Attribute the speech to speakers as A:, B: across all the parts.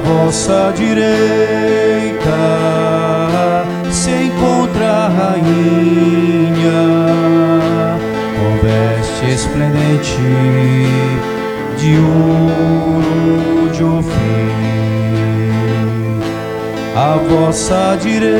A: vossa direita se encontra a rainha, com veste esplendente de ouro de Ofim. À vossa direita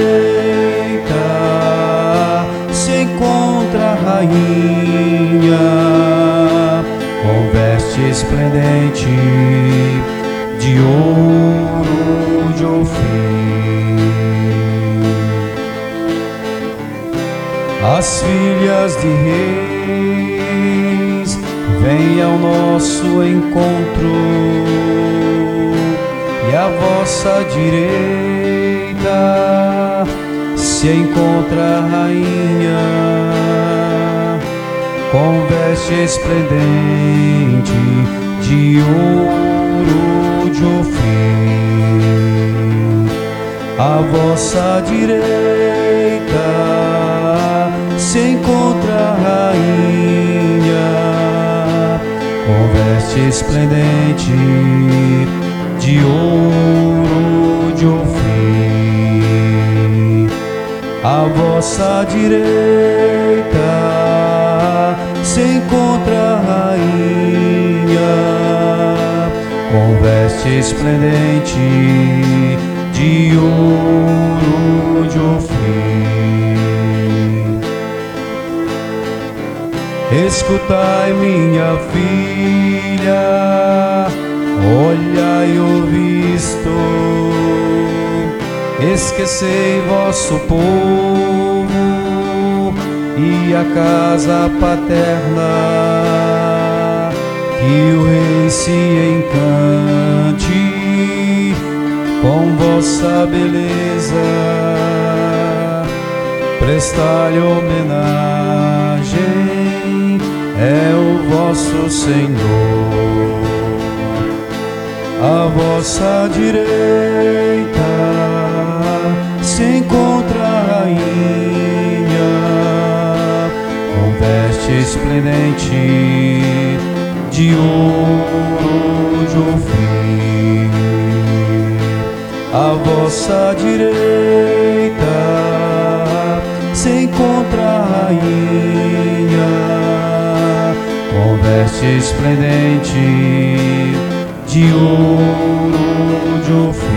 A: se encontra a rainha, com veste esplendente de ouro de Ofim. As filhas de reis vêm ao nosso encontro, e à vossa direita se encontra a rainha, com veste esplendente de ouro de Ofim. À vossa direita se encontra a rainha, com veste esplendente de ouro de Ofim. À vossa direita se encontra a rainha, com veste esplendente de ouro de Ofim. Escutai, minha filha, olhai o visto, esquecei vosso povo e a casa paterna, que o rei se encante com vossa beleza, prestai-lhe homenagem, é o vosso Senhor. À vossa direita se encontra a rainha, com veste esplendente de ouro de Ofim. À vossa direita se encontra a rainha, com veste esplendente de ouro de Ofim.